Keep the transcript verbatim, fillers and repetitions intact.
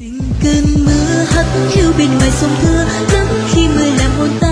Tình cơn mưa hắt hiu bên ngoài sông Thưa lắm khi mưa làm hồn ta